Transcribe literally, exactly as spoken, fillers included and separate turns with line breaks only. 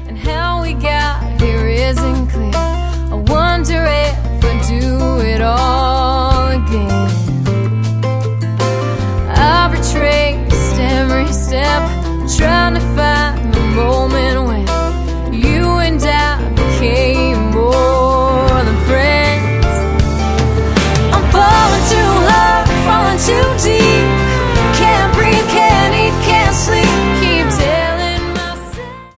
and how we got here isn't clear. I wonder if I'd do it all again. I've retraced every step, trying to find